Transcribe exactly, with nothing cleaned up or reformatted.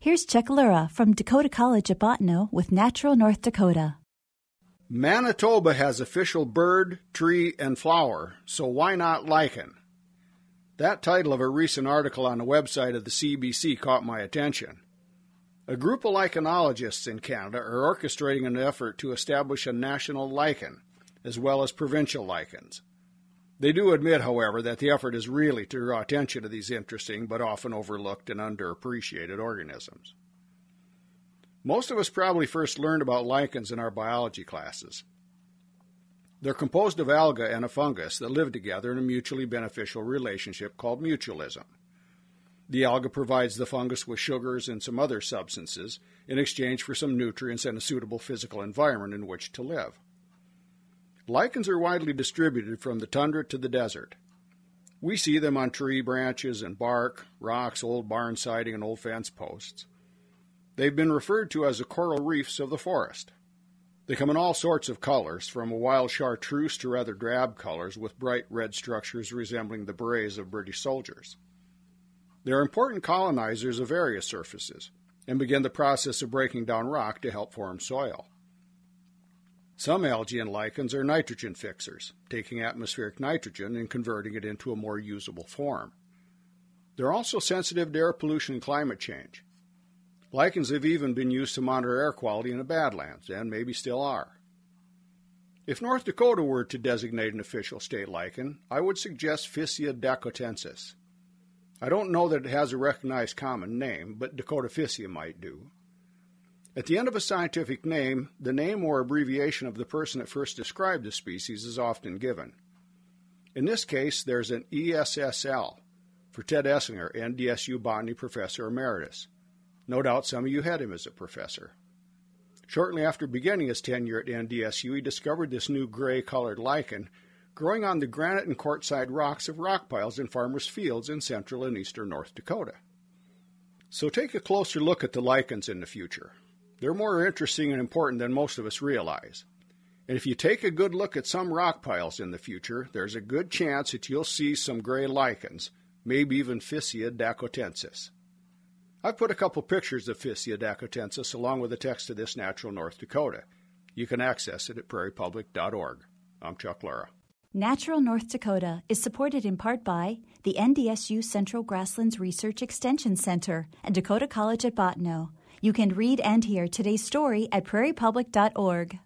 Here's Chuck Lura from Dakota College at Bottineau with Natural North Dakota. Manitoba has official bird, tree, and flower, so why not lichen? That title of a recent article on the website of the C B C caught my attention. A group of lichenologists in Canada are orchestrating an effort to establish a national lichen, as well as provincial lichens. They do admit, however, that the effort is really to draw attention to these interesting but often overlooked and underappreciated organisms. Most of us probably first learned about lichens in our biology classes. They're composed of alga and a fungus that live together in a mutually beneficial relationship called mutualism. The alga provides the fungus with sugars and some other substances in exchange for some nutrients and a suitable physical environment in which to live. Lichens are widely distributed from the tundra to the desert. We see them on tree branches and bark, rocks, old barn siding, and old fence posts. They've been referred to as the coral reefs of the forest. They come in all sorts of colors, from a wild chartreuse to rather drab colors with bright red structures resembling the berets of British soldiers. They're important colonizers of various surfaces and begin the process of breaking down rock to help form soil. Some algae and lichens are nitrogen fixers, taking atmospheric nitrogen and converting it into a more usable form. They're also sensitive to air pollution and climate change. Lichens have even been used to monitor air quality in the Badlands, and maybe still are. If North Dakota were to designate an official state lichen, I would suggest Physcia dakotensis. I don't know that it has a recognized common name, but Dakota Physcia might do. At the end of a scientific name, the name or abbreviation of the person that first described the species is often given. In this case, there's an E S S L for Ted Essinger, N D S U Botany Professor Emeritus. No doubt some of you had him as a professor. Shortly after beginning his tenure at N D S U, he discovered this new gray-colored lichen growing on the granite and quartzite rocks of rock piles in farmers' fields in central and eastern North Dakota. So take a closer look at the lichens in the future. They're more interesting and important than most of us realize. And if you take a good look at some rock piles in the future, there's a good chance that you'll see some gray lichens, maybe even Physcia dakotensis. I've put a couple pictures of Physcia dakotensis along with the text of this Natural North Dakota. You can access it at prairie public dot org. I'm Chuck Lura. Natural North Dakota is supported in part by the N D S U Central Grasslands Research Extension Center and Dakota College at Bottineau. You can read and hear today's story at prairie public dot org.